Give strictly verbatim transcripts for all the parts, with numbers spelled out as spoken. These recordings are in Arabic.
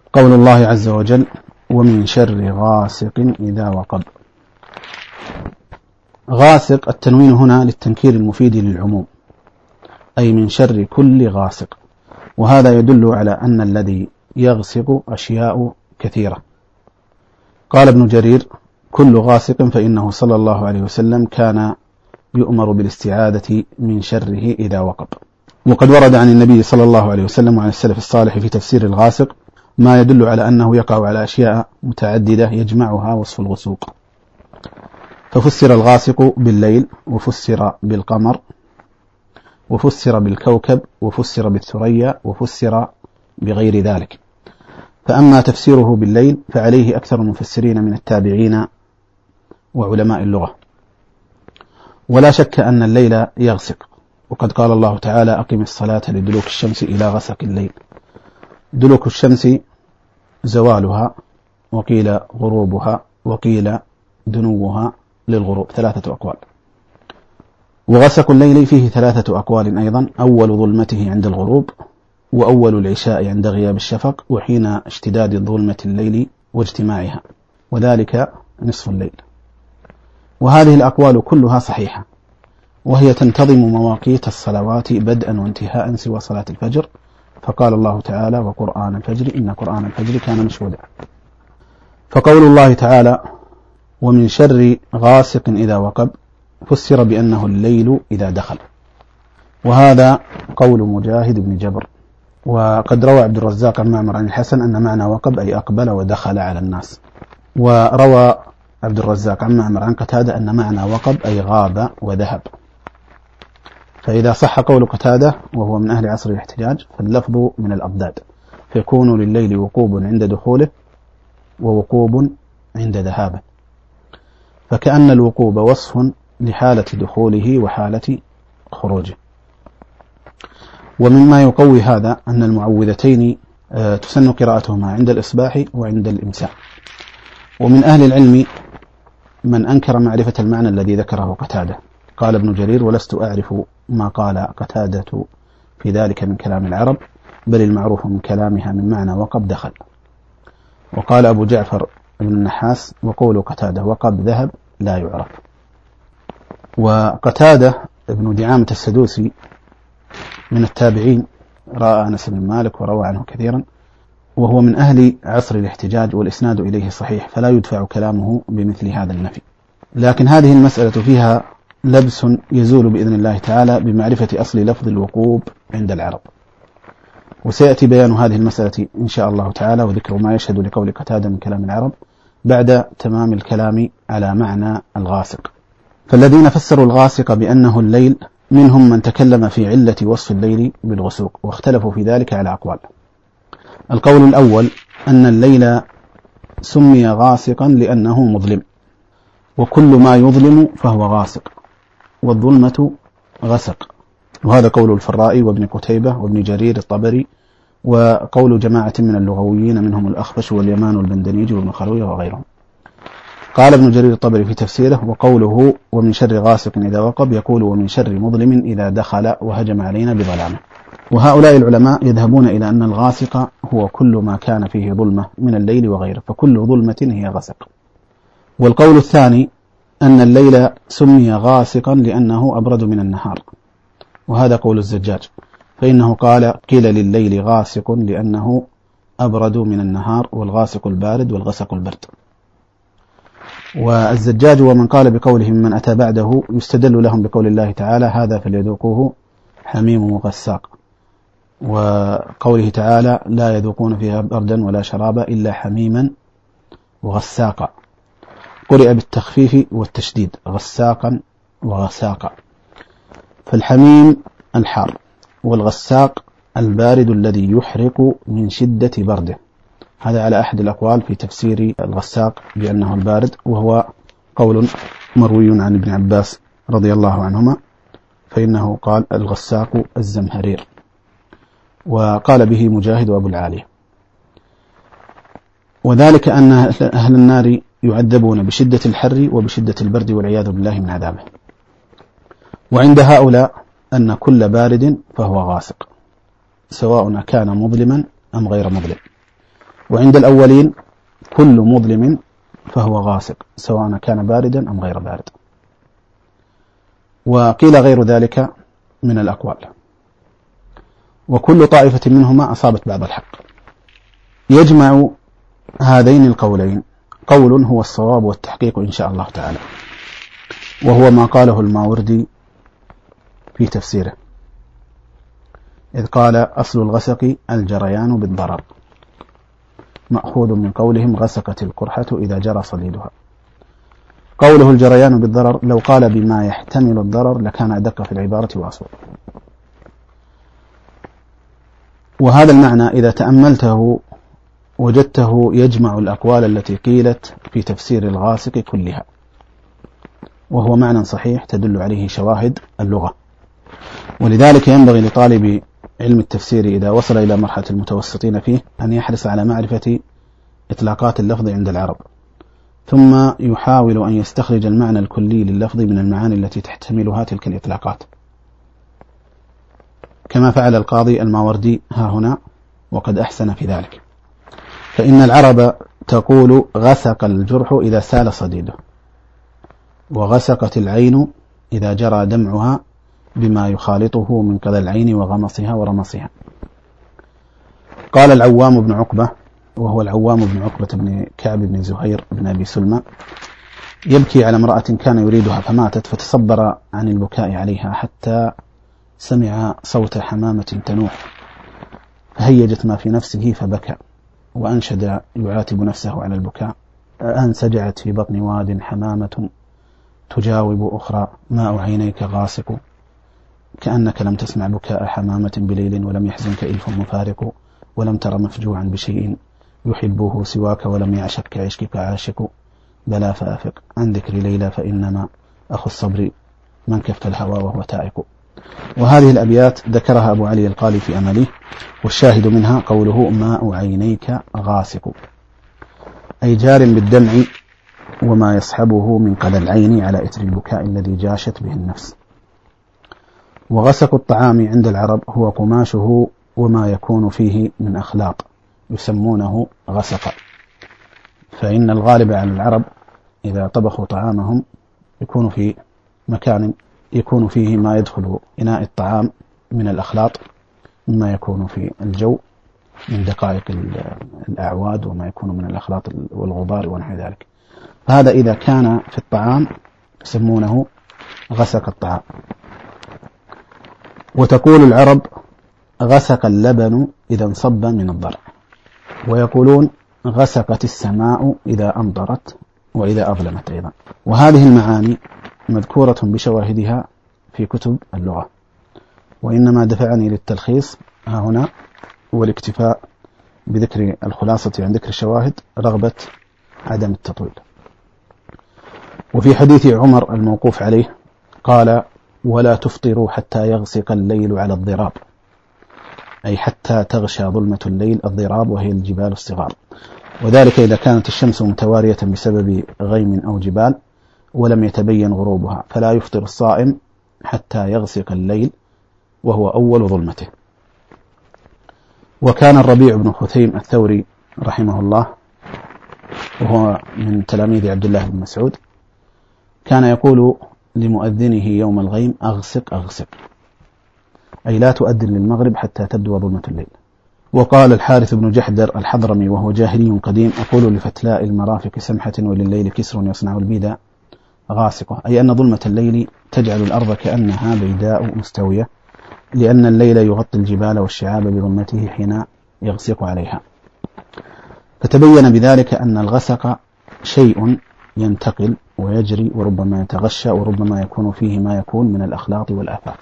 قول الله عز وجل: ومن شر غاسق إذا وقب. غاسق التنوين هنا للتنكير المفيد للعموم، أي من شر كل غاسق، وهذا يدل على أن الذي يغسق أشياء كثيرة. قال ابن جرير: كل غاسق فإنه صلى الله عليه وسلم كان يؤمر بالاستعاذة من شره إذا وقب. وقد ورد عن النبي صلى الله عليه وسلم وعن السلف الصالح في تفسير الغاسق ما يدل على أنه يقع على أشياء متعددة يجمعها وصف الغسوق، ففسر الغاسق بالليل، وفسر بالقمر، وفسر بالكوكب، وفسر بالثريا، وفسر بغير ذلك. فأما تفسيره بالليل فعليه أكثر المفسرين من التابعين وعلماء اللغة، ولا شك أن الليل يغسق، وقد قال الله تعالى: أقم الصلاة لدلوك الشمس إلى غسق الليل. دلوك الشمس زوالها، وقيل غروبها، وقيل دنوها للغروب، ثلاثة أقوال. وغسق الليل فيه ثلاثة أقوال أيضا: أول ظلمته عند الغروب، وأول العشاء عند غياب الشفق، وحين اشتداد ظلمة الليل واجتماعها، وذلك نصف الليل. وهذه الأقوال كلها صحيحة، وهي تنتظم مواقيت الصلوات بدءا وانتهاء سوى صلاة الفجر، فقال الله تعالى: وقرآن الفجر إن قرآن الفجر كان مشهودا. فقول الله تعالى: ومن شر غاسق إذا وقب فسر بأنه الليل إذا دخل، وهذا قول مجاهد بن جبر. وقد روى عبد الرزاق عن معمر عن الحسن أن معنى وقب أي أقبل ودخل على الناس. وروى عبد الرزاق عن معمر عن قتادة أن معنى وقب أي غاب وذهب. فإذا صح قول قتادة وهو من أهل عصر الاحتجاج فاللفظ من الأضداد، فيكون لليل وقوب عند دخوله ووقوب عند ذهابه، فكأن الوقوب وصف لحالة دخوله وحالة خروجه. ومما يقوي هذا أن المعوذتين تسن قراءتهما عند الإصباح وعند الإمساء. ومن أهل العلم من أنكر معرفة المعنى الذي ذكره قتادة. قال ابن جرير: ولست أعرف ما قال قتادة في ذلك من كلام العرب، بل المعروف من كلامها من معنى وقب دخل. وقال أبو جعفر بن النحاس: وقول قتادة وقب ذهب لا يعرف. وقتادة ابن دعامة السدوسي من التابعين، رأى أنس بن مالك وروى عنه كثيرا، وهو من أهل عصر الاحتجاج، والإسناد إليه صحيح، فلا يدفع كلامه بمثل هذا النفي. لكن هذه المسألة فيها لبس يزول بإذن الله تعالى بمعرفة أصل لفظ الوقوب عند العرب، وسيأتي بيان هذه المسألة إن شاء الله تعالى، وذكر ما يشهد لقول قتادة من كلام العرب بعد تمام الكلام على معنى الغاسق. فالذين فسروا الغاسق بأنه الليل منهم من تكلم في علة وصف الليل بالغسوق، واختلفوا في ذلك على أقوال. القول الأول أن الليل سمي غاسقا لأنه مظلم، وكل ما يظلم فهو غاسق، والظلمة غسق، وهذا قول الفراء وابن قتيبة وابن جرير الطبري، وقول جماعة من اللغويين منهم الأخفش واليمان والبندنيج وابن خلوية وغيرهم. قال ابن جرير الطبري في تفسيره: وقوله ومن شر غاسق إذا وقب يقول ومن شر مظلم إذا دخل وهجم علينا بظلامه. وهؤلاء العلماء يذهبون إلى أن الغاسق هو كل ما كان فيه ظلمة من الليل وغيره، فكل ظلمة هي غسق. والقول الثاني أن الليل سمي غاسقا لأنه أبرد من النهار، وهذا قول الزجاج، فإنه قال: قيل لليل غاسق لأنه أبرد من النهار، والغاسق البارد والغسق البرد. والزجاج ومن قال بقوله من أتى بعده يستدل لهم بقول الله تعالى: هذا فليذوقوه حميم وغساق، وقوله تعالى: لا يذوقون فيها بردا ولا شرابا إلا حميما وغساقا، قرئ بالتخفيف والتشديد غساقا وغساقا. فالحميم الحار، والغساق البارد الذي يحرق من شدة برده. هذا على أحد الأقوال في تفسير الغساق بأنه البارد، وهو قول مروي عن ابن عباس رضي الله عنهما، فإنه قال: الغساق الزمهرير، وقال به مجاهد وأبو العالية. وذلك أن أهل النار يعذبون بشدة الحر وبشدة البرد والعياذ بالله من عذابه. وعند هؤلاء أن كل بارد فهو غاسق، سواء كان مظلما أم غير مظلم. وعند الأولين كل مظلم فهو غاسق سواء كان باردا أم غير بارد. وقيل غير ذلك من الأقوال، وكل طائفة منهما أصابت بعض الحق. يجمع هذين القولين قول هو الصواب والتحقيق إن شاء الله تعالى، وهو ما قاله الماوردي في تفسيره، إذ قال أصل الغسق الجريان بالضرر، مأخوذ من قولهم غسقت القرحة إذا جرى صديدها. قوله الجريان بالضرر لو قال بما يحتمل الضرر لكان أدق في العبارة وأصوب. وهذا المعنى إذا تأملته وجدته يجمع الأقوال التي قيلت في تفسير الغاسق كلها، وهو معنى صحيح تدل عليه شواهد اللغة. ولذلك ينبغي لطالب علم التفسير إذا وصل إلى مرحلة المتوسطين فيه أن يحرص على معرفة إطلاقات اللفظ عند العرب، ثم يحاول أن يستخرج المعنى الكلي لللفظ من المعاني التي تحتملها تلك الإطلاقات، كما فعل القاضي الماوردي ها هنا، وقد أحسن في ذلك. فإن العرب تقول غسق الجرح إذا سال صديده، وغسقت العين إذا جرى دمعها بما يخالطه من قذى العين وغمصها ورمصها. قال العوام بن عقبة، وهو العوام بن عقبة بن كعب بن زهير بن أبي سلمى، يبكي على امرأة كان يريدها فماتت، فتصبر عن البكاء عليها حتى سمع صوت حمامة تنوح، فهيجت ما في نفسه فبكى، وأنشد يعاتب نفسه على البكاء: أنسجعت في بطن واد حمامة تجاوب أخرى، ماء عينيك غاسق، كأنك لم تسمع بكاء حمامة بليل، ولم يحزنك إلف مفارق، ولم تر مفجوعا بشيء يحبه سواك، ولم يعشق كعشقك عاشق، بلا فأفق عن ذكر ليلى، فإنما أخو الصبر من كف الهوى وهو تائق. وهذه الأبيات ذكرها أبو علي القالي في أمله، والشاهد منها قوله ماء عينيك غاسق، أي جار بالدمع وما يصحبه من قذى العين على إثر البكاء الذي جاشت به النفس. وغسق الطعام عند العرب هو قماشه وما يكون فيه من أخلاط، يسمونه غسق. فإن الغالب على العرب إذا طبخوا طعامهم يكون في مكان يكون فيه ما يدخل إناء الطعام من الأخلاط، مما يكون في الجو من دقائق الأعواد وما يكون من الأخلاط والغبار ونحو ذلك. هذا إذا كان في الطعام يسمونه غسق الطعام. وتقول العرب غسق اللبن إذا انصب من الضرع، ويقولون غسقت السماء إذا أمطرت وإذا أظلمت أيضا. وهذه المعاني مذكورة بشواهدها في كتب اللغة، وإنما دفعني للتلخيص ها هنا والاكتفاء بذكر الخلاصة عن ذكر الشواهد رغبة عدم التطويل. وفي حديث عمر الموقوف عليه قال: ولا تفطروا حتى يغسق الليل على الضراب، أي حتى تغشى ظلمة الليل الضراب، وهي الجبال الصغار، وذلك إذا كانت الشمس متوارية بسبب غيم أو جبال ولم يتبين غروبها، فلا يفطر الصائم حتى يغسق الليل وهو أول ظلمته. وكان الربيع بن خثيم الثوري رحمه الله، وهو من تلاميذ عبد الله بن مسعود، كان يقول لمؤذنه يوم الغيم: أغسق أغسق، أي لا تؤذن للمغرب حتى تبدو ظلمة الليل. وقال الحارث بن جحدر الحضرمي وهو جاهلي قديم: أقول لفتلاء المرافق سمحة ولليل كسر يصنع البيداء غاسقة، أي أن ظلمة الليل تجعل الأرض كأنها بيداء مستوية، لأن الليل يغطي الجبال والشعاب بظلمته حين يغسق عليها. فتبين بذلك أن الغسق شيء ينتقل ويجري، وربما يتغشى، وربما يكون فيه ما يكون من الأخلاط والآفات.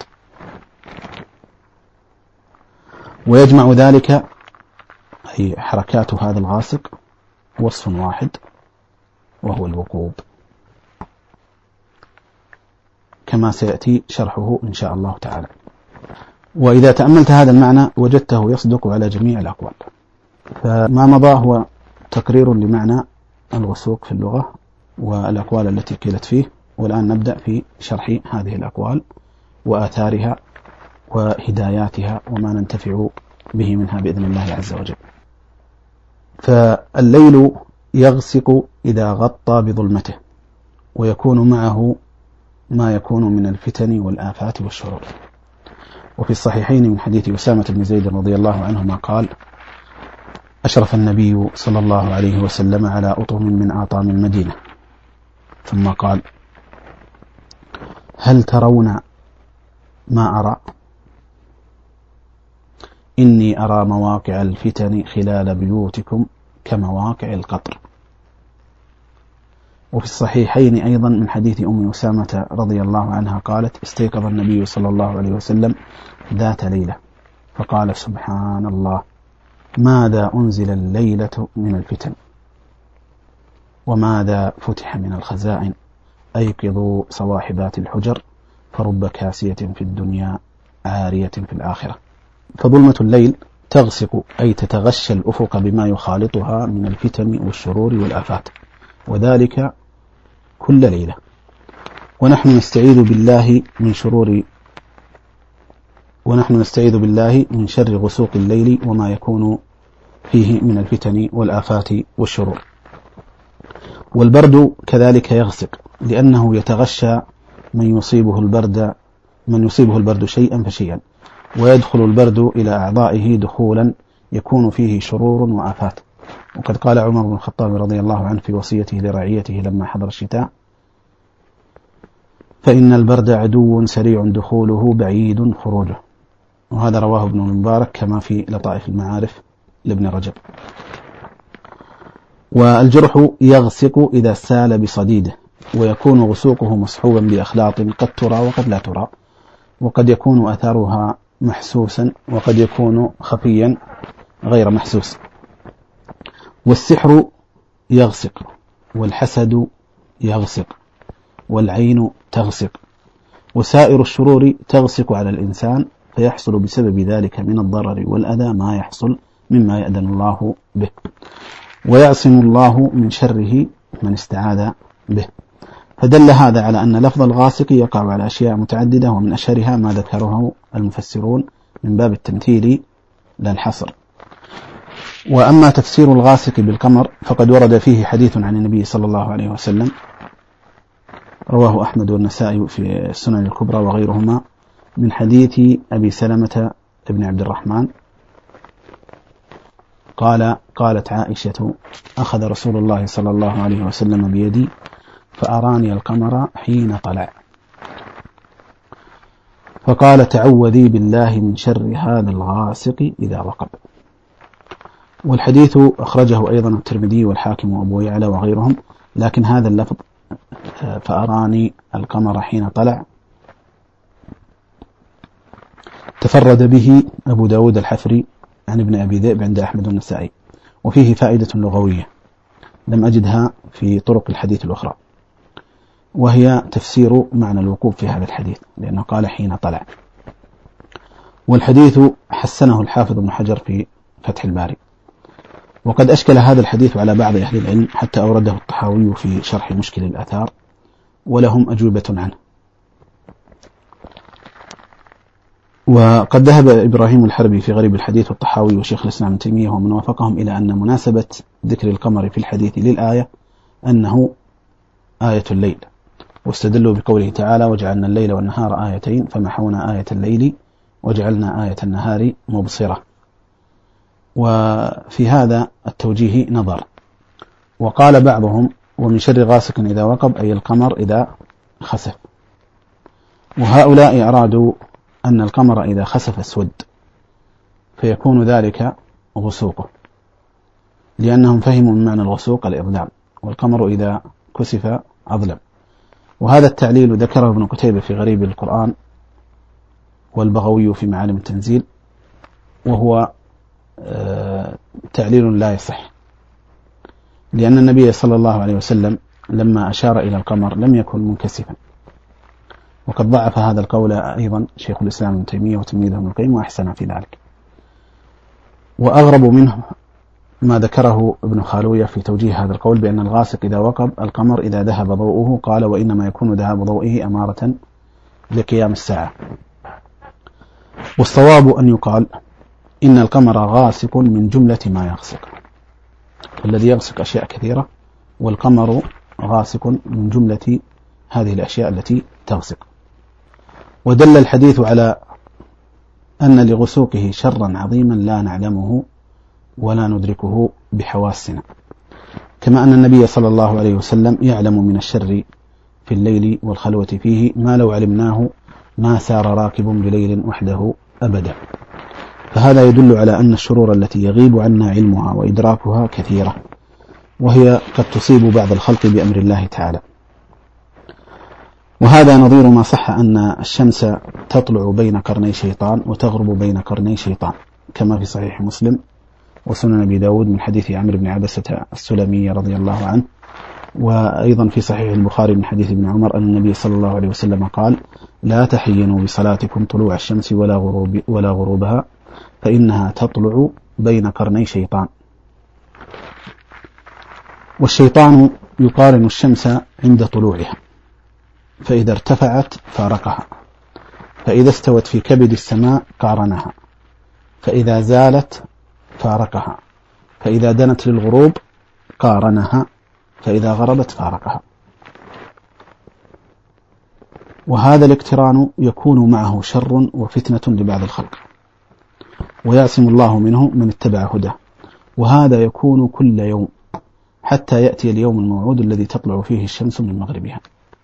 ويجمع ذلك أي حركات هذا الغاسق وصف واحد، وهو الوقوب، كما سيأتي شرحه إن شاء الله تعالى. وإذا تأملت هذا المعنى وجدته يصدق على جميع الأقوال. فما مضى هو تقرير لمعنى الوسوق في اللغة والأقوال التي قيلت فيه، والآن نبدأ في شرح هذه الأقوال وآثارها وهداياتها وما ننتفع به منها بإذن الله عز وجل. فالليل يغسق إذا غطى بظلمته، ويكون معه ما يكون من الفتن والآفات والشرور. وفي الصحيحين من حديث أسامة بن زيد رضي الله عنهما قال: أشرف النبي صلى الله عليه وسلم على أطم من آطام المدينة، ثم قال: هل ترون ما أرى؟ إني أرى مواقع الفتن خلال بيوتكم كمواقع القطر. وفي الصحيحين أيضا من حديث أم أسامة رضي الله عنها قالت: استيقظ النبي صلى الله عليه وسلم ذات ليلة فقال: سبحان الله، ماذا أنزل الليلة من الفتن، وماذا فتح من الخزائن، أيقظوا صواحبات الحجر، فرب كاسية في الدنيا عارية في الآخرة. فظلمة الليل تغسق أي تتغشى الأفق بما يخالطها من الفتن والشرور والآفات، وذلك كل ليلة. ونحن نستعيذ بالله من شرور ونحن نستعيذ بالله من شر غسوق الليل وما يكون فيه من الفتن والآفات والشرور. والبرد كذلك يغسق، لأنه يتغشى من يصيبه البرد من يصيبه البرد شيئا فشيئا، ويدخل البرد إلى أعضائه دخولا يكون فيه شرور وآفات. وقد قال عمر بن الخطاب رضي الله عنه في وصيته لرعيته لما حضر الشتاء: فإن البرد عدو سريع دخوله بعيد خروجه. وهذا رواه ابن المبارك كما في لطائف المعارف لابن رجب. والجرح يغسق إذا سال بصديده، ويكون غسوقه مصحوبا بأخلاط قد ترى وقد لا ترى، وقد يكون أثرها محسوسا وقد يكون خفيا غير محسوس. والسحر يغسق، والحسد يغسق، والعين تغسق، وسائر الشرور تغسق على الإنسان، فيحصل بسبب ذلك من الضرر والأذى ما يحصل مما يأذن الله به، ويعصم الله من شره من استعاذ به. فدل هذا على أن لفظ الغاسق يقع على أشياء متعددة، ومن أشهرها ما ذكره المفسرون من باب التمثيل لا الحصر. وأما تفسير الغاسق بالقمر فقد ورد فيه حديث عن النبي صلى الله عليه وسلم، رواه أحمد والنسائي في السنن الكبرى وغيرهما، من حديث أبي سلمة بن عبد الرحمن قال: قالت عائشة: أخذ رسول الله صلى الله عليه وسلم بيدي فأراني القمر حين طلع، فقال: تعوذي بالله من شر هذا الغاسق إذا وقب. والحديث أخرجه أيضا الترمذي والحاكم وأبو يعلى وغيرهم، لكن هذا اللفظ فأراني القمر حين طلع تفرد به أبو داود الحفري عن ابن أبي ذئب عند أحمد والنسائي، وفيه فائدة لغوية لم أجدها في طرق الحديث الأخرى، وهي تفسير معنى الوقوف في هذا الحديث، لأنه قال حين طلع. والحديث حسنه الحافظ ابن حجر في فتح الباري. وقد أشكل هذا الحديث على بعض أهل العلم حتى أورده الطحاوي في شرح مشكل الآثار، ولهم أجوبة عنه. وقد ذهب إبراهيم الحربي في غريب الحديث والطحاوي وشيخ الإسلام ابن تيمية ومن وافقهم إلى أن مناسبة ذكر القمر في الحديث للآية أنه آية الليل، واستدلوا بقوله تعالى: وجعلنا الليل والنهار آيتين فمحونا آية الليل وجعلنا آية النهار مبصرة. وفي هذا التوجيه نظر. وقال بعضهم: ومن شر غاسق إذا وقب، أي القمر إذا خسف. وهؤلاء أرادوا أن القمر إذا خسف اسود، فيكون ذلك غسوقه، لأنهم فهموا من معنى الغسوق الإظلام، والقمر إذا كسف أظلم. وهذا التعليل ذكره ابن قتيبة في غريب القرآن والبغوي في معالم التنزيل، وهو تعليل لا يصح، لأن النبي صلى الله عليه وسلم لما أشار إلى القمر لم يكن منكسفا. وقد ضعف هذا القول أيضا شيخ الإسلام ابن تيمية وتلميذه ابن القيم وأحسن في ذلك. وأغرب منه ما ذكره ابن خالوية في توجيه هذا القول بأن الغاسق إذا وقب القمر إذا ذهب ضوءه، قال: وإنما يكون ذهاب ضوئه أمارة لقيام الساعة. والصواب أن يقال إن القمر غاسق من جملة ما يغسق، الذي يغسق أشياء كثيرة، والقمر غاسق من جملة هذه الأشياء التي تغسق. ودل الحديث على أن لغسوقه شرا عظيما لا نعلمه ولا ندركه بحواسنا، كما أن النبي صلى الله عليه وسلم يعلم من الشر في الليل والخلوة فيه ما لو علمناه ما سار راكب بليل وحده أبدا. فهذا يدل على أن الشرور التي يغيب عنا علمها وإدراكها كثيرة، وهي قد تصيب بعض الخلق بأمر الله تعالى. وهذا نظير ما صح أن الشمس تطلع بين قرني شيطان وتغرب بين قرني شيطان، كما في صحيح مسلم وسنن أبي داود من حديث عمرو بن عبسة السلمي رضي الله عنه، وأيضا في صحيح البخاري من حديث ابن عمر أن النبي صلى الله عليه وسلم قال: لا تحينوا بصلاتكم طلوع الشمس ولا, غروب ولا غروبها فإنها تطلع بين قرني شيطان. والشيطان يقارن الشمس عند طلوعها، فإذا ارتفعت فارقها، فإذا استوت في كبد السماء قارنها، فإذا زالت فارقها، فإذا دنت للغروب قارنها، فإذا غربت فارقها. وهذا الاقتران يكون معه شر وفتنة لبعض الخلق، ويعصم الله منه من اتبع هداه، وهذا يكون كل يوم حتى يأتي اليوم الموعود الذي تطلع فيه الشمس من مغربها،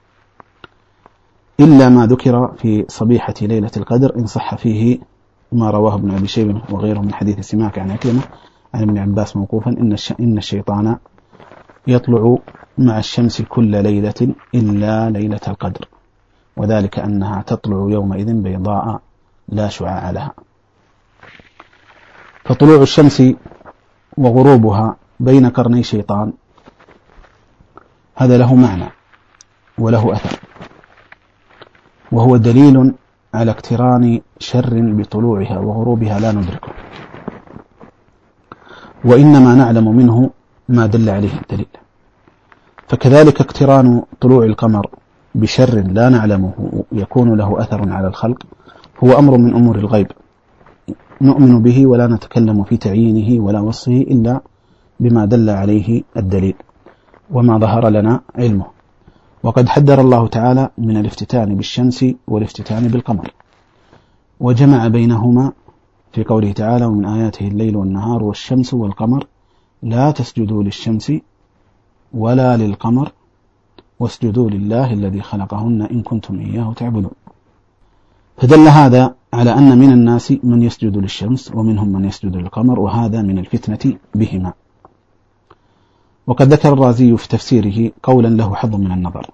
إلا ما ذكر في صبيحة ليلة القدر إن صح فيه ما رواه ابن أبي شيبة وغيره من حديث سماك عن عكرمة عن ابن عباس موقوفا: إن, إن الشيطان يطلع مع الشمس كل ليلة إلا ليلة القدر، وذلك أنها تطلع يومئذ بيضاء لا شعاع لها. فطلوع الشمس وغروبها بين قرني شيطان هذا له معنى وله أثر، وهو دليل على اقتران شر بطلوعها وغروبها لا ندركه، وإنما نعلم منه ما دل عليه الدليل. فكذلك اقتران طلوع القمر بشر لا نعلمه يكون له أثر على الخلق هو أمر من أمور الغيب نؤمن به ولا نتكلم في تعيينه ولا وصفه إلا بما دل عليه الدليل وما ظهر لنا علمه. وقد حذر الله تعالى من الافتتان بالشمس والافتتان بالقمر، وجمع بينهما في قوله تعالى: ومن آياته الليل والنهار والشمس والقمر لا تسجدوا للشمس ولا للقمر واسجدوا لله الذي خلقهن إن كنتم إياه تعبدون. فدل هذا على أن من الناس من يسجد للشمس ومنهم من يسجد للقمر، وهذا من الفتنة بهما. وقد ذكر الرازي في تفسيره قولا له حظ من النظر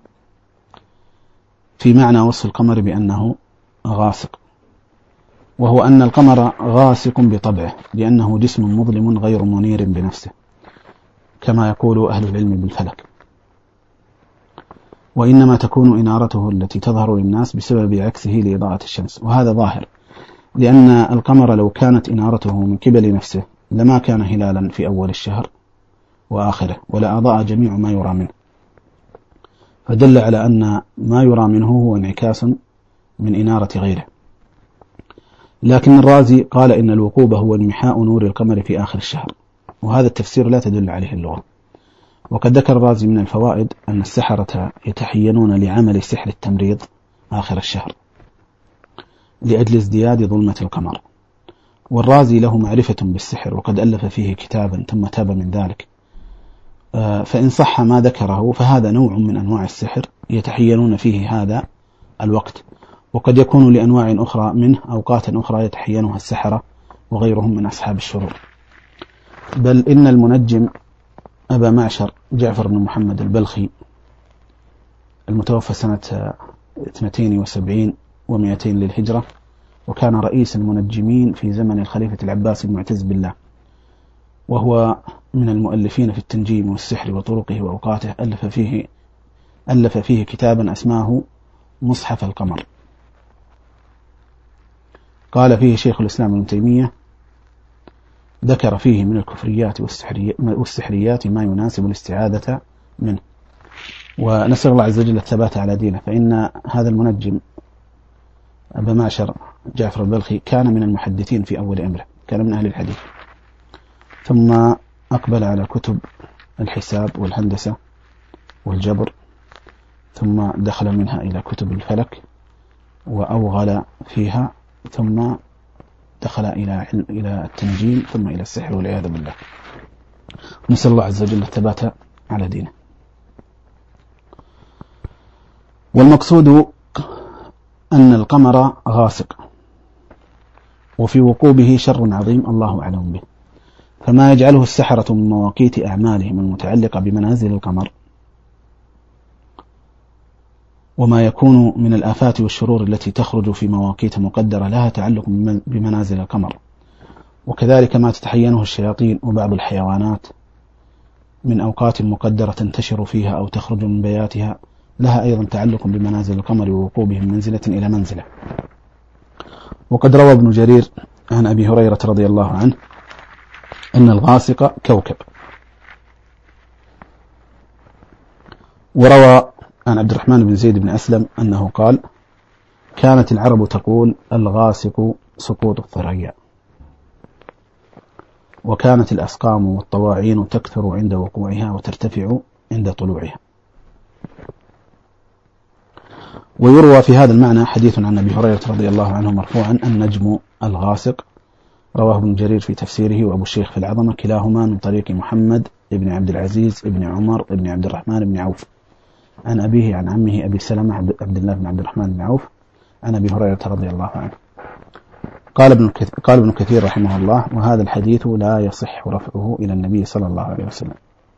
في معنى وصف القمر بأنه غاسق، وهو أن القمر غاسق بطبعه لأنه جسم مظلم غير منير بنفسه، كما يقول أهل العلم بالفلك، وإنما تكون إنارته التي تظهر للناس بسبب عكسه لإضاءة الشمس. وهذا ظاهر، لأن القمر لو كانت إنارته من قبل نفسه لما كان هلالا في أول الشهر وآخره، ولا أضاء جميع ما يرى منه، فدل على أن ما يرى منه هو انعكاس من إنارة غيره. لكن الرازي قال إن الوقوب هو انمحاء نور القمر في آخر الشهر، وهذا التفسير لا تدل عليه اللغة. وقد ذكر الرازي من الفوائد أن السحرة يتحينون لعمل سحر التمريض آخر الشهر لأجل ازدياد ظلمة القمر، والرازي له معرفة بالسحر وقد ألف فيه كتابا ثم تاب من ذلك، فإن صح ما ذكره فهذا نوع من أنواع السحر يتحينون فيه هذا الوقت، وقد يكون لأنواع أخرى منه أوقات أخرى يتحينها السحرة وغيرهم من أصحاب الشرور. بل إن المنجم أبا معشر جعفر بن محمد البلخي المتوفى سنة اثنتين وسبعين ومئتين للهجرة، وكان رئيس المنجمين في زمن الخليفة العباس المعتز بالله، وهو من المؤلفين في التنجيم والسحر وطرقه وأوقاته، ألف فيه, ألف فيه كتابا أسماه مصحف القمر. قال فيه شيخ الإسلام ابن تيمية، ذكر فيه من الكفريات والسحريات ما يناسب الاستعاذة منه، ونسأل الله عز وجل الثبات على دينه. فإن هذا المنجم أبا معشر جعفر البلخي كان من المحدثين في أول أمره، كان من أهل الحديث، ثم أقبل على كتب الحساب والهندسة والجبر، ثم دخل منها إلى كتب الفلك وأوغل فيها، ثم دخل إلى إلى التنجيم، ثم إلى السحر والعياذ بالله. نسأل الله عز وجل الثبات على دينه. والمقصود أن القمر غاسق، وفي وقوبه شر عظيم الله أعلم به، فما يجعله السحرة من مواقيت أعمالهم المتعلقة بمنازل القمر، وما يكون من الآفات والشرور التي تخرج في مواقيت مقدرة لها تعلق بمنازل القمر، وكذلك ما تتحينه الشياطين وبعض الحيوانات من أوقات مقدرة تنتشر فيها أو تخرج من بياتها، لها أيضا تعلق بمنازل القمر ووقوبه من منزلة إلى منزلة. وقد روى ابن جرير عن أبي هريرة رضي الله عنه أن الغاسق كوكب. وروى عن عبد الرحمن بن زيد بن أسلم أنه قال: كانت العرب تقول الغاسق سقوط الثريا، وكانت الأسقام والطواعين تكثر عند وقوعها وترتفع عند طلوعها. ويروى في هذا المعنى حديث عن أبي هريرة رضي الله عنه مرفوعا: النجم الغاسق. رواه ابن جرير في تفسيره وأبو الشيخ في العظمة، كلاهما من طريق محمد بن عبد العزيز بن عمر بن عبد الرحمن بن عوف عن أبيه عن عمه أبي سلمة عبد الله بن عبد الرحمن بن عوف عن أبي هريرة رضي الله عنه. قال ابن قال ابن كثير رحمه الله: وهذا الحديث لا يصح رفعه إلى النبي صلى الله عليه وسلم.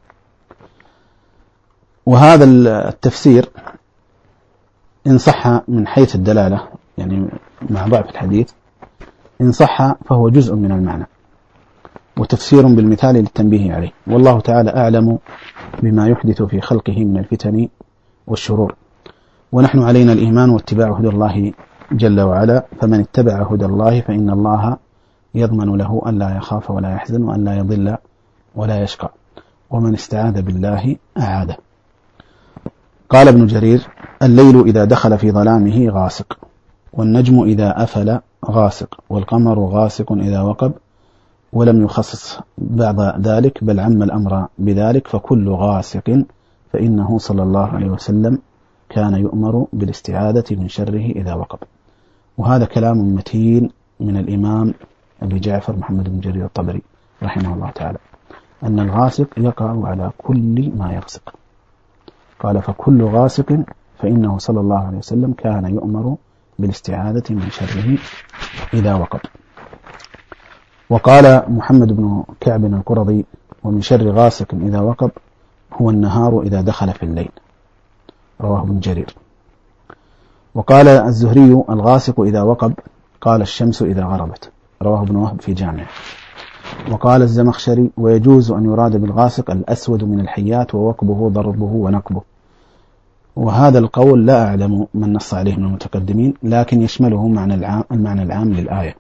وهذا التفسير إن صح من حيث الدلالة، يعني مع ضعف الحديث، إن صح فهو جزء من المعنى وتفسير بالمثال للتنبيه عليه، والله تعالى أعلم بما يحدث في خلقه من الفتن والشرور، ونحن علينا الإيمان واتباع هدى الله جل وعلا، فمن اتبع هدى الله فإن الله يضمن له أن لا يخاف ولا يحزن وأن لا يضل ولا يشقى، ومن استعاذ بالله أعاده. قال ابن جرير: الليل إذا دخل في ظلامه غاسق، والنجم إذا أفل غاسق، والقمر غاسق إذا وقب، ولم يخصص بعض ذلك بل عم الأمر بذلك، فكل غاسق فإنه صلى الله عليه وسلم كان يؤمر بالاستعاذة من شره إذا وقب. وهذا كلام متين من الإمام أبي جعفر محمد بن جرير الطبري رحمه الله تعالى، أن الغاسق يقع على كل ما يغسق. قال: فكل غاسق فإنه صلى الله عليه وسلم كان يؤمر بالاستعاذة من شره إذا وقب. وقال محمد بن كعب القرظي: ومن شر غاسق إذا وقب هو النهار إذا دخل في الليل. رواه ابن جرير. وقال الزهري: الغاسق إذا وقب قال الشمس إذا غربت. رواه ابن وهب في جامعه. وقال الزمخشري: ويجوز أن يراد بالغاسق الأسود من الحيات ووقبه ضربه ونقبه. وهذا القول لا أعلم من نص عليه من المتقدمين، لكن يشمله معنى العام المعنى العام للآية.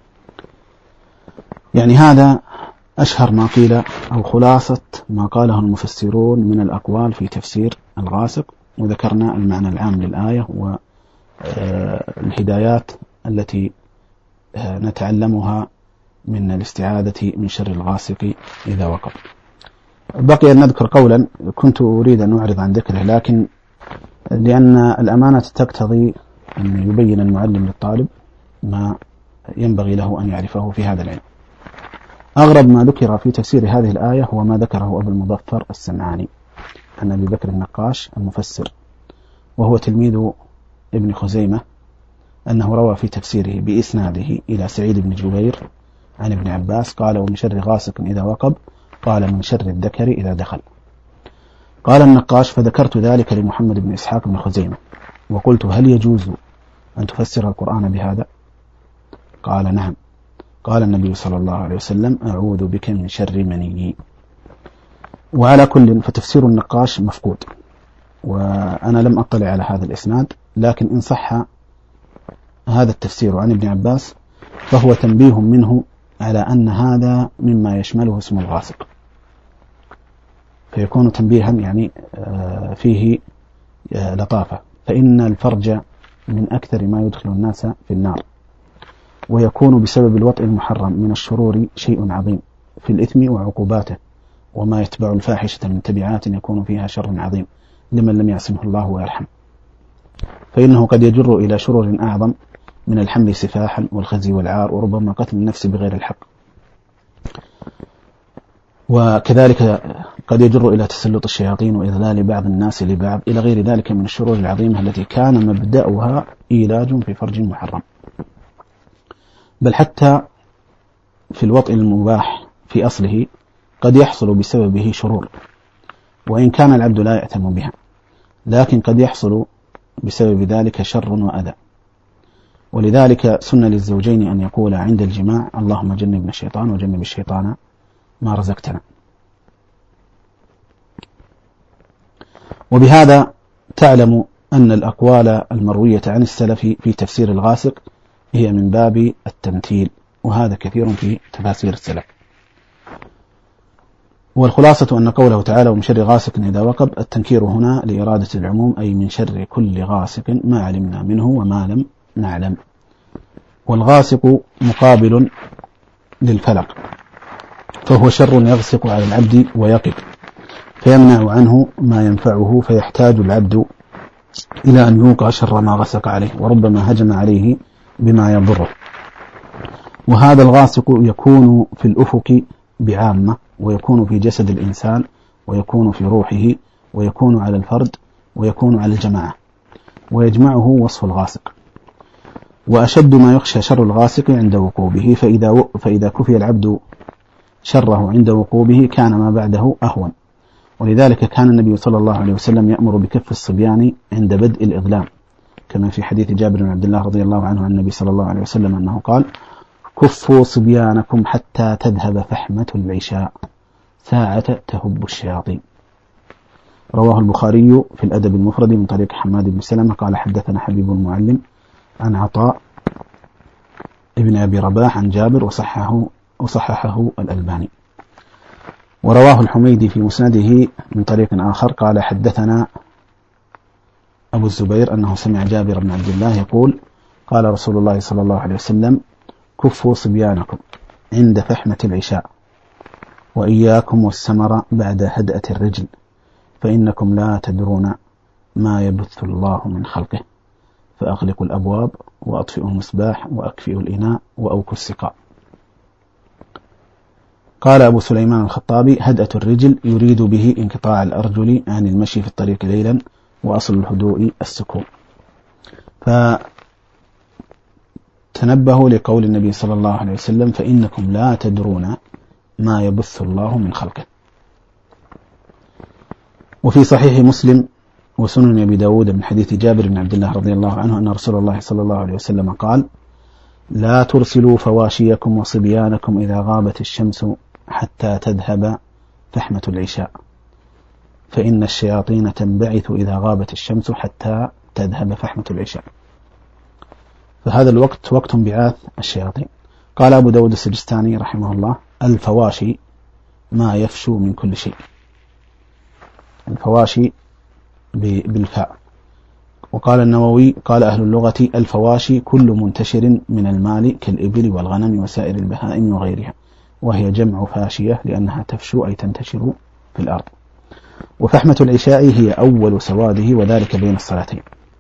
يعني هذا أشهر ما قيل أو خلاصة ما قاله المفسرون من الأقوال في تفسير الغاسق، وذكرنا المعنى العام للآية والهدايات التي نتعلمها من الاستعاذة من شر الغاسق إذا وقب. بقي أن نذكر قولا كنت أريد أن أعرض عن ذكره، لكن لأن الأمانة تقتضي أن يبين المعلم للطالب ما ينبغي له أن يعرفه في هذا العلم. أغرب ما ذكر في تفسير هذه الآية هو ما ذكره أبو المظفر السمعاني عن أبي بكر النقاش المفسر، وهو تلميذ ابن خزيمة، أنه روى في تفسيره بإسناده إلى سعيد بن جبير عن ابن عباس قال: ومن شر غاسق إذا وقب قال من شر الذكر إذا دخل. قال النقاش: فذكرت ذلك لمحمد بن إسحاق بن خزيمة وقلت: هل يجوز أن تفسر القرآن بهذا؟ قال: نعم. قال النبي صلى الله عليه وسلم: أعوذ بك من شر مني. وعلى كل فتفسير النقاش مفقود، وأنا لم أطلع على هذا الإسناد، لكن إن صح هذا التفسير عن ابن عباس فهو تنبيه منه على أن هذا مما يشمله اسم الغاسق، فيكون تنبيها يعني فيه لطافة، فإن الفرج من أكثر ما يدخل الناس في النار، ويكون بسبب الوطء المحرم من الشرور شيء عظيم في الإثم وعقوباته، وما يتبع الفاحشة من تبعات يكون فيها شر عظيم لمن لم يعصمه الله ويرحم، فإنه قد يجر إلى شرور أعظم من الحمل سفاحا والخزي والعار وربما قتل النفس بغير الحق، وكذلك قد يجر إلى تسلط الشياطين وإذلال بعض الناس لبعض إلى غير ذلك من الشرور العظيمة التي كان مبدأها إيلاج في فرج محرم. بل حتى في الوطء المباح في أصله قد يحصل بسببه شرور، وإن كان العبد لا يأتم بها، لكن قد يحصل بسبب ذلك شر وأذى. ولذلك سن للزوجين أن يقولا عند الجماع: اللهم جنبنا الشيطان وجنب الشيطان ما رزقتنا. وبهذا تعلم أن الأقوال المروية عن السلف في تفسير الغاسق هي من باب التمثيل، وهذا كثير في تفاسير السلف. والخلاصة أن قوله تعالى: ومن شر غاسق إذا وقب، التنكير هنا لإرادة العموم، أي من شر كل غاسق ما علمنا منه وما لم نعلم. والغاسق مقابل للفلق، فهو شر يغسق على العبد ويقب، فيمنع عنه ما ينفعه، فيحتاج العبد إلى أن يوقع شر ما غسق عليه، وربما هجم عليه بما يضره. وهذا الغاسق يكون في الأفق بعامة، ويكون في جسد الإنسان، ويكون في روحه، ويكون على الفرد، ويكون على الجماعة، ويجمعه وصف الغاسق. وأشد ما يخشى شر الغاسق عند وقوبه، فإذا, فإذا كفي العبد شره عند وقوبه كان ما بعده أهون. ولذلك كان النبي صلى الله عليه وسلم يأمر بكف الصبيان عند بدء الإظلام، كما في حديث جابر بن عبد الله رضي الله عنه عن النبي صلى الله عليه وسلم أنه قال: كفوا صبيانكم حتى تذهب فحمة العشاء ساعة تهب الشياطين. رواه البخاري في الأدب المفرد من طريق حماد بن سلمة قال: حدثنا حبيب المعلم عن عطاء ابن أبي رباح عن جابر وصححه, وصححه الألباني. ورواه الحميدي في مسنده من طريق آخر قال: حدثنا أبو الزبير أنه سمع جابر بن عبد الله يقول: قال رسول الله صلى الله عليه وسلم: كفوا صبيانكم عند فحمة العشاء، وإياكم والسمر بعد هدأة الرجل، فإنكم لا تدرون ما يبث الله من خلقه، فأغلقوا الأبواب وأطفئوا المصباح وأكفئوا الإناء وأوكوا السقاء. قال أبو سليمان الخطابي: هدأة الرجل يريد به انقطاع الأرجل عن المشي في الطريق ليلا، وأصل الهدوء السكون. فتنبهوا لقول النبي صلى الله عليه وسلم: فإنكم لا تدرون ما يبث الله من خلقه. وفي صحيح مسلم وسنن أبي داود من حديث جابر بن عبد الله رضي الله عنه أن رسول الله صلى الله عليه وسلم قال: لا ترسلوا فواشيكم وصبيانكم إذا غابت الشمس حتى تذهب فحمة العشاء، فإن الشياطين تنبعث إذا غابت الشمس حتى تذهب فحمة العشاء. فهذا الوقت وقت انبعاث الشياطين. قال أبو داود السجستاني رحمه الله: الفواشي ما يفشو من كل شيء. الفواشي بالفاء. وقال النووي: قال أهل اللغة: الفواشي كل منتشر من المال كالإبل والغنم وسائر البهائم وغيرها، وهي جمع فاشية لأنها تفشو أي تنتشر في الأرض. وفحمة العشاء هي أول سواده، وذلك بين الصلاتين.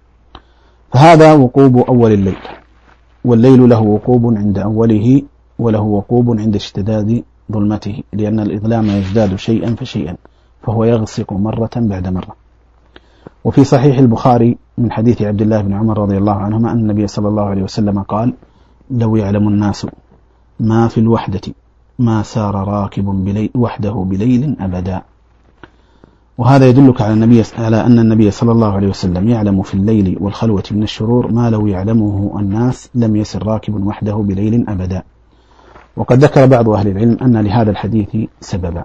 فهذا وقوب أول الليل، والليل له وقوب عند أوله، وله وقوب عند اشتداد ظلمته، لأن الإظلام يزداد شيئا فشيئا، فهو يغسق مرة بعد مرة. وفي صحيح البخاري من حديث عبد الله بن عمر رضي الله عنهما أن النبي صلى الله عليه وسلم قال: لو يعلم الناس ما في الوحدة ما سار راكب بليل وحده بليل أبدا. وهذا يدلك على النبي على أن النبي صلى الله عليه وسلم يعلم في الليل والخلوة من الشرور ما لو يعلمه الناس لم يسر راكب وحده بليل أبدا. وقد ذكر بعض أهل العلم أن لهذا الحديث سببا،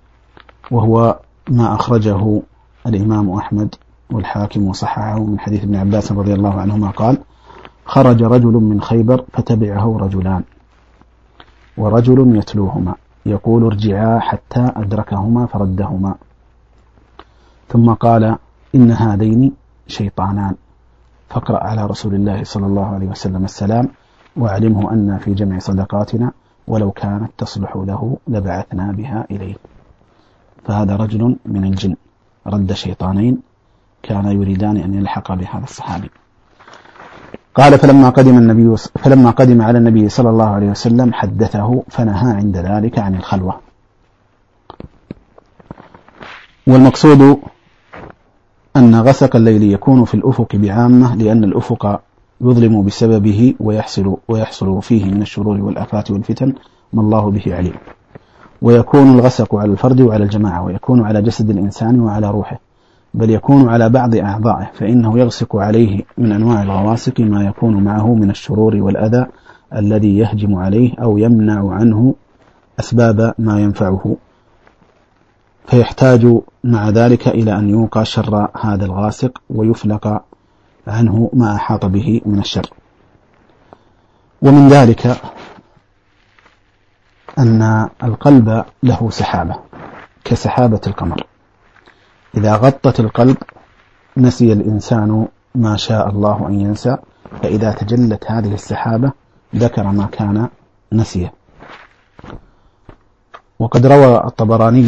وهو ما أخرجه الإمام أحمد والحاكم وصححه من حديث ابن عباس رضي الله عنهما قال: خرج رجل من خيبر فتبعه رجلان، ورجل يتلوهما يقول: ارجعا حتى أدركهما فردهما، ثم قال: إن هذين شيطانان، فاقرأ على رسول الله صلى الله عليه وسلم السلام، واعلمه أن في جمع صدقاتنا ولو كانت تصلح له لبعثنا بها إليه. فهذا رجل من الجن رد شيطانين كان يريدان أن يلحق بهذا الصحابي. قال فلما قدم النبي فلما قدم على النبي صلى الله عليه وسلم حدثه فنهى عند ذلك عن الخلوة. والمقصود أن غسق الليل يكون في الأفق بعامة، لأن الأفق يظلم بسببه ويحصل, ويحصل فيه من الشرور والآفات والفتن ما الله به عليم. ويكون الغسق على الفرد وعلى الجماعة، ويكون على جسد الإنسان وعلى روحه، بل يكون على بعض أعضائه، فإنه يغسق عليه من أنواع الغواسق ما يكون معه من الشرور والأذى الذي يهجم عليه أو يمنع عنه أسباب ما ينفعه، فيحتاج مع ذلك إلى أن يوقى شر هذا الغاسق ويفلق عنه ما أحاط به من الشر. ومن ذلك أن القلب له سحابة كسحابة القمر، إذا غطت القلب نسي الإنسان ما شاء الله أن ينسى، فإذا تجلت هذه السحابة ذكر ما كان نسيه. وقد روى الطبراني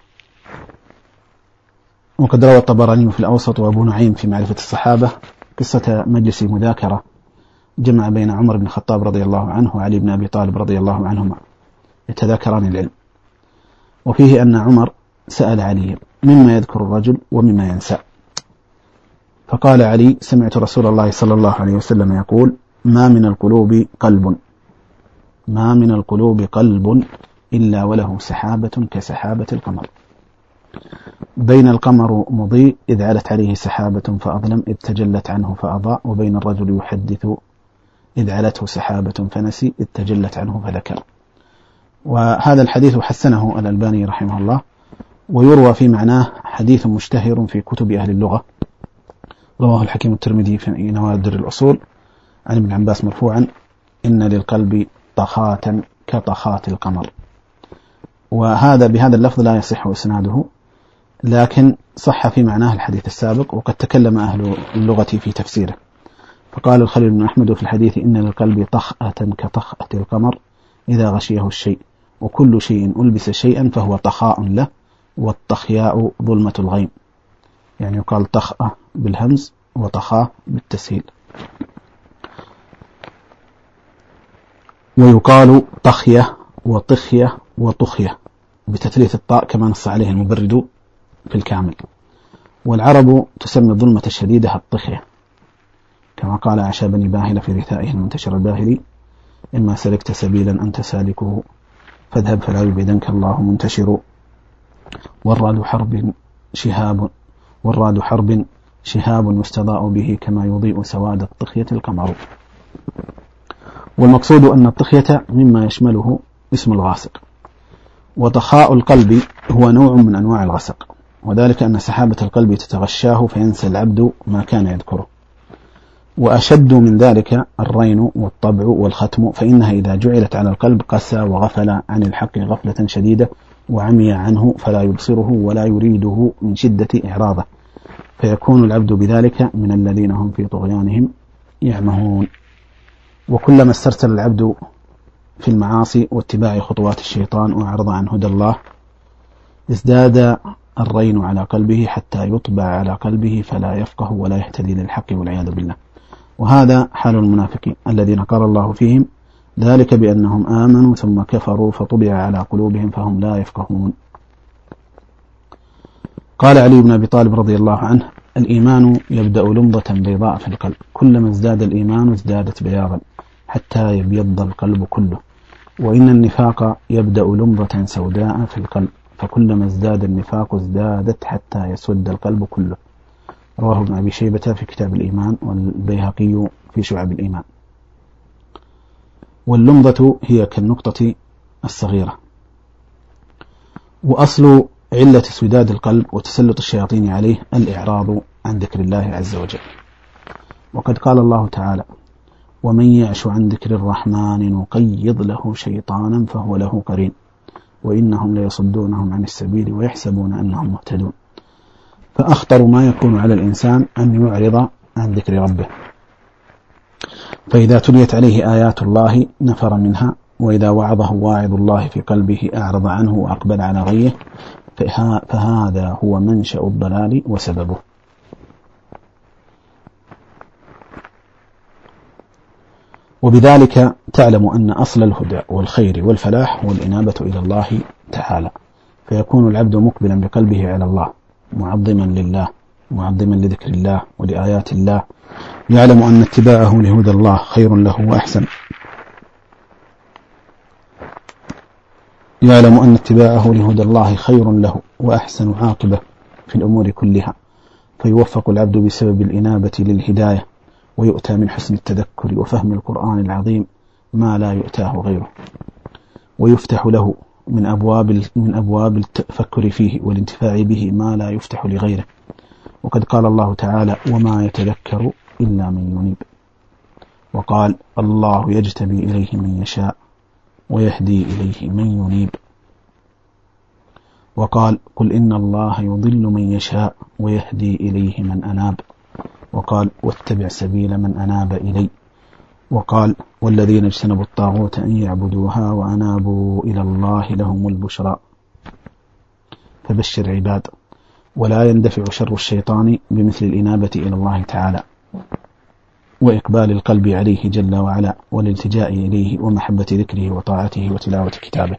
وقد روى الطبراني في الأوسط وأبو نعيم في معرفة الصحابة قصة مجلس مذاكرة جمع بين عمر بن الخطاب رضي الله عنه وعلي بن أبي طالب رضي الله عنهما يتذاكران العلم، وفيه أن عمر سأل علي مما يذكر الرجل ومما ينسى، فقال علي سمعت رسول الله صلى الله عليه وسلم يقول ما من القلوب قلب ما من القلوب قلب إلا وله سحابة كسحابة القمر، بين القمر مضيء إذ علت عليه سحابة فأظلم إذ تجلت عنه فأضاء، وبين الرجل يحدث إذ علته سحابة فنسي إذ تجلت عنه فذكر. وهذا الحديث حسنه الألباني رحمه الله، ويروى في معناه حديث مشتهر في كتب أهل اللغة رواه الحكيم الترمذي في نوادر الأصول عن ابن عباس مرفوعا إن للقلب طخات كطخات القمر. وهذا بهذا اللفظ لا يصح إسناده، لكن صح في معناه الحديث السابق، وقد تكلم أهل اللغة في تفسيره. فقال الخليل بن أحمد في الحديث إن للقلب طخأة كطخأة القمر إذا غشيه الشيء، وكل شيء ألبس شيئا فهو طخاء له، والطخياء ظلمة الغيم، يعني يقال طخأة بالهمز وطخاء بالتسهيل، ويقال طخية وطخية وطخية بتثليث الطاء كما نص عليه المبرد في الكامل. والعرب تسمي الظلمة الشديدة الطخية، كما قال عشا بن باهل في رثائه المنتشر الباهلي إما سلكت سبيلا أنت سالكه فاذهب فلا يبعدنك الله منتشر، والراد حرب شهاب والراد حرب شهاب يستضاء به كما يضيء سواد الطخية القمر. والمقصود أن الطخية مما يشمله اسم الغاسق. وطخاء القلب هو نوع من أنواع الغسق، وذلك أن سحابة القلب تتغشاه فينسى العبد ما كان يذكره. وأشد من ذلك الرين والطبع والختم، فإنها إذا جعلت على القلب قسى وغفل عن الحق غفلة شديدة وعمي عنه فلا يبصره ولا يريده من شدة إعراضه، فيكون العبد بذلك من الذين هم في طغيانهم يعمهون. وكلما استرسل العبد في المعاصي واتباع خطوات الشيطان وأعرض عن هدى الله ازداد الرين على قلبه حتى يطبع على قلبه فلا يفقه ولا يهتدي للحق والعياذ بالله. وهذا حال المنافقين الذين قال الله فيهم ذلك بأنهم آمنوا ثم كفروا فطبع على قلوبهم فهم لا يفقهون. قال علي بن أبي طالب رضي الله عنه الإيمان يبدأ لمضة بيضاء في القلب، كلما ازداد الإيمان ازدادت بياضا حتى يبيض القلب كله، وإن النفاق يبدأ لمضة سوداء في القلب، فكلما ازداد النفاق ازدادت حتى يسود القلب كله. رواه ابن أبي شيبة في كتاب الإيمان والبيهقي في شعب الإيمان. واللمضة هي كالنقطة الصغيرة. وأصل علة سداد القلب وتسلط الشياطين عليه الإعراض عن ذكر الله عز وجل. وقد قال الله تعالى ومن يعش عن ذكر الرحمن نقيض له شيطانا فهو له قرين وإنهم ليصدونهم عن السبيل ويحسبون أنهم مهتدون. فأخطر ما يكون على الإنسان أن يعرض عن ذكر ربه، فإذا تليت عليه آيات الله نفر منها، وإذا وعظه واعظ الله في قلبه أعرض عنه وأقبل على غيه، فهذا هو منشأ الضلال وسببه. وبذلك تعلم أن أصل الهدى والخير والفلاح هو الإنابة إلى الله تعالى، فيكون العبد مقبلا بقلبه على الله، معظما لله، معظما لذكر الله ولآيات الله، يعلم أن اتباعه لهدى الله خير له وأحسن يعلم أن اتباعه لهدى الله خير له وأحسن عاقبة في الأمور كلها، فيوفق العبد بسبب الإنابة للهداية، ويؤتى من حسن التذكر وفهم القرآن العظيم ما لا يؤتاه غيره، ويفتح له من أبواب من أبواب التفكر فيه والانتفاع به ما لا يفتح لغيره. وقد قال الله تعالى: وما يتذكر إلا من ينيب. وقال: الله يجتبي إليه من يشاء ويهدي إليه من ينيب. وقال: قل إن الله يضل من يشاء ويهدي إليه من أناب. وقال: واتبع سبيل من أناب إلي. وقال: والذين اجتنبوا الطاغوت أن يعبدوها وأنابوا إلى الله لهم البشرى. فبشر عباد. ولا يندفع شر الشيطان بمثل الإنابة إلى الله تعالى، وإقبال القلب عليه جل وعلا، والالتجاء إليه، ومحبة ذكره وطاعته وتلاوة كتابه.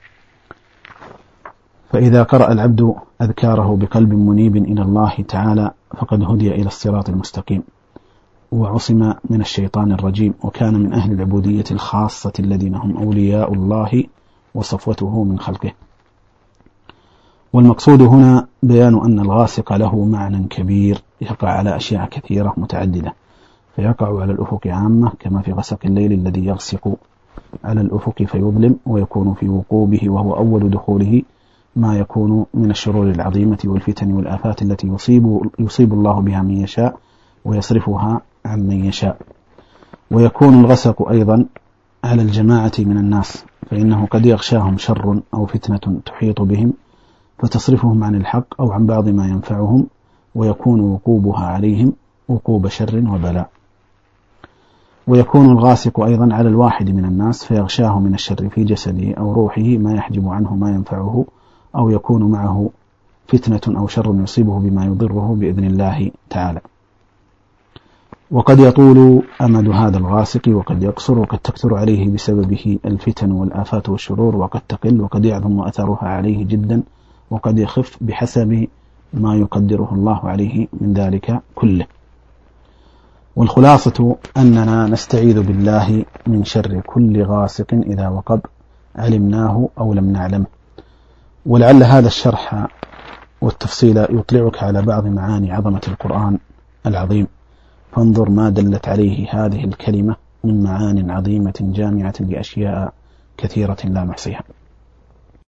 فإذا قرأ العبد أذكاره بقلب منيب إلى الله تعالى فقد هدي إلى الصراط المستقيم، وعصم من الشيطان الرجيم، وكان من أهل العبودية الخاصة الذين هم أولياء الله وصفوته من خلقه. والمقصود هنا بيان أن الغاسق له معنى كبير يقع على أشياء كثيرة متعددة، فيقع على الأفق عامة كما في غسق الليل الذي يغسق على الأفق فيظلم، ويكون في وقوبه وهو أول دخوله ما يكون من الشرور العظيمة والفتن والآفات التي يصيب, يصيب الله بها من يشاء ويصرفها عن من يشاء. ويكون الغسق أيضا على الجماعة من الناس، فإنه قد يغشاهم شر أو فتنة تحيط بهم فتصرفهم عن الحق أو عن بعض ما ينفعهم، ويكون وقوبها عليهم وقوب شر وبلاء. ويكون الغاسق أيضا على الواحد من الناس فيغشاه من الشر في جسده أو روحه ما يحجب عنه ما ينفعه، أو يكون معه فتنة أو شر يصيبه بما يضره بإذن الله تعالى. وقد يطول أمد هذا الغاسق وقد يقصر، وقد تكثر عليه بسببه الفتن والآفات والشرور، وقد تقل، وقد يعظم أثرها عليه جدا، وقد يخف بحسب ما يقدره الله عليه من ذلك كله. والخلاصة أننا نستعيذ بالله من شر كل غاسق إذا وقب، علمناه أو لم نعلم. ولعل هذا الشرح والتفصيل يطلعك على بعض معاني عظمة القرآن العظيم، فانظر ما دلت عليه هذه الكلمة من معان عظيمة جامعة لأشياء كثيرة لا نحصيها.